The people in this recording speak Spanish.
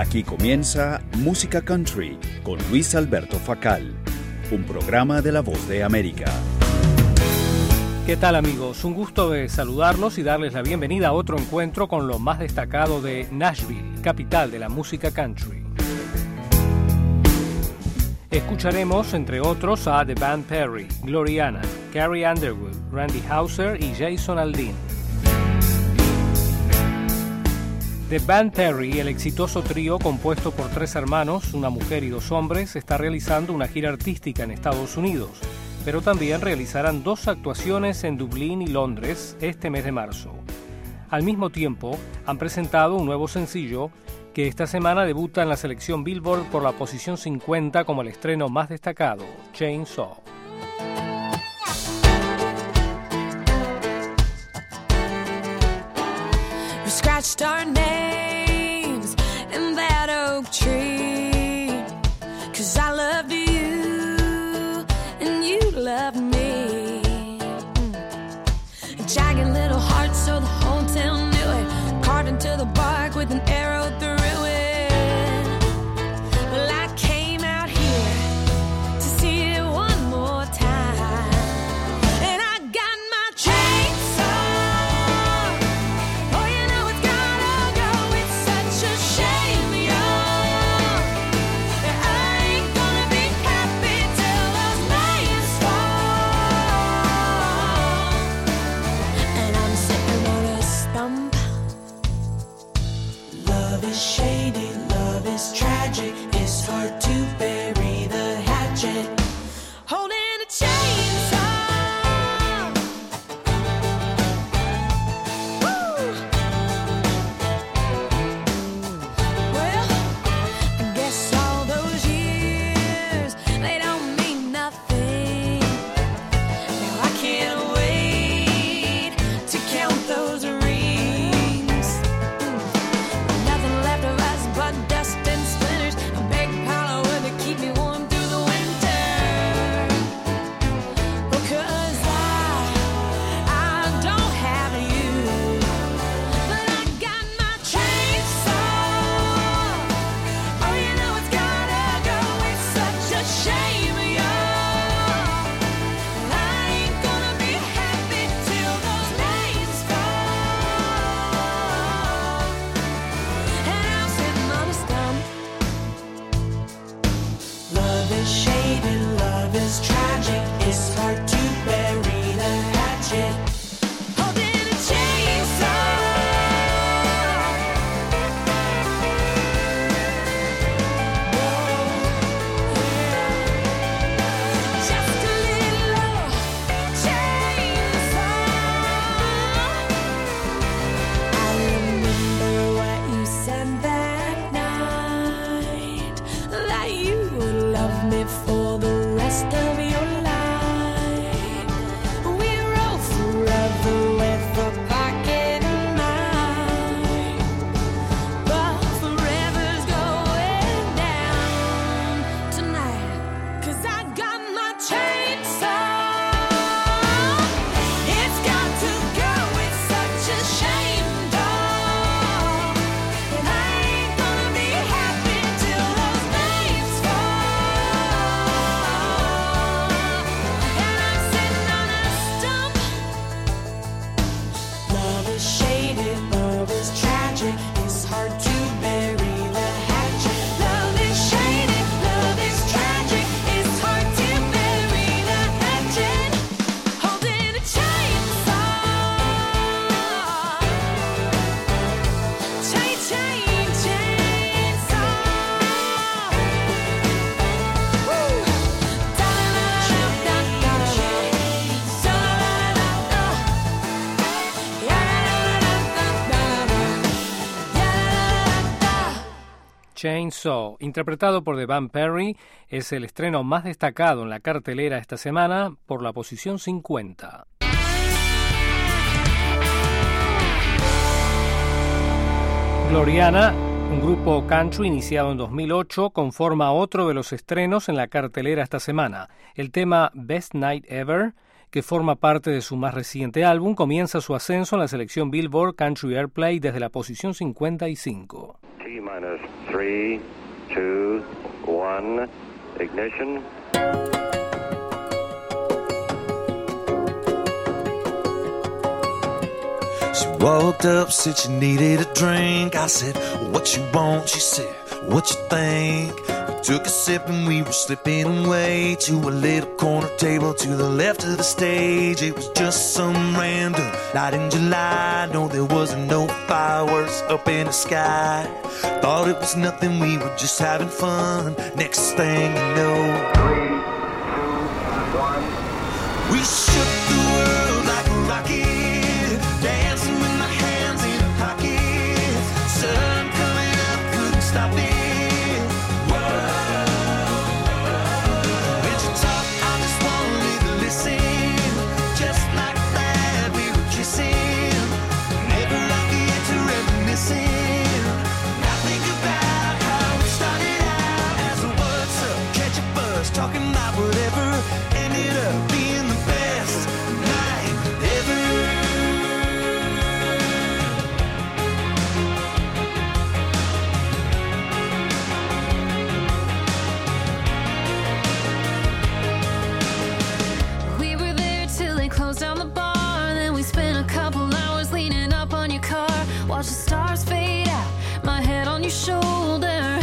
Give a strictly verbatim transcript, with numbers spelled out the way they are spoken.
Aquí comienza Música Country con Luis Alberto Facal, un programa de La Voz de América. ¿Qué tal, amigos? Un gusto de saludarlos y darles la bienvenida a otro encuentro con lo más destacado de Nashville, capital de la música country. Escucharemos, entre otros, a The Band Perry, Gloriana, Carrie Underwood, Randy Houser y Jason Aldean. The Band Perry, el exitoso trío compuesto por tres hermanos, una mujer y dos hombres, está realizando una gira artística en Estados Unidos, pero también realizarán dos actuaciones en Dublín y Londres este mes de marzo. Al mismo tiempo, han presentado un nuevo sencillo que esta semana debuta en la selección Billboard por la posición cincuenta como el estreno más destacado, Chainsaw. We scratched our names in that oak tree, 'cause I loved you and you loved me. A jagged little heart, so the whole town knew it, carved into the bark with an arrow through it. Well, I came out here to see it one more time, and I got my chainsaw. Oh, you know it's gotta go, it's such a shame, yo, that I ain't gonna be happy till those leaves fall. And I'm sitting on a stump. Love is shady, love is tragic. It's hard to bury the hatchet. Holding a chainsaw. Woo! Well, I guess all those years, they don't mean nothing. Now I can't wait to count those rings. Nothing left of us but dust and splinters. A big pile of wood to keep me warm through the winter. Because I, I don't have you, but I got my chainsaw. Oh, you know it's gotta go, it's such a shame, yo. I ain't gonna be happy till those leaves fall. And I'm sitting on a stump. Love is shady, love is tragic. It's hard to bury the hatchet. Holding a chainsaw. Just a little chainsaw. I remember what you said that night, that you would love me for the rest of your life. We rode forever with a pocket knife, but forever's going down tonight, 'cause I got my chainsaw. It's got to go, it's such a shame, dog, and I ain't gonna be happy till those leaves fall. And I'm sitting on a stump. Love is shady, love is tragic. It's hard to bury the hatchet. Love is shady, love is tragic. It's hard to bury the hatchet. Holding a chainsaw. Chain, chain, chainsaw. Woo! Chainsaw, interpretado por The Band Perry, es el estreno más destacado en la cartelera esta semana por la posición cincuenta. Gloriana, un grupo country iniciado en dos mil ocho, conforma otro de los estrenos en la cartelera esta semana. El tema Best Night Ever, que forma parte de su más reciente álbum, comienza su ascenso en la selección Billboard Country Airplay desde la posición cincuenta y cinco. T-minus minus three, two, one, ignition. She walked up, said she needed a drink. I said, what you want? She said, what you think? We took a sip and we were slipping away to a little corner table to the left of the stage. It was just some random night in July. No, there wasn't no fireworks up in the sky. Thought it was nothing, we were just having fun. Next thing you know, three, two, one. We shook the world like a rocket, dancing with my hands in my pockets. Sun coming up, couldn't stop it. Talking about whatever ended up being the best night ever. We were there till they closed down the bar. Then we spent a couple hours leaning up on your car. Watch the stars fade out, my head on your shoulder.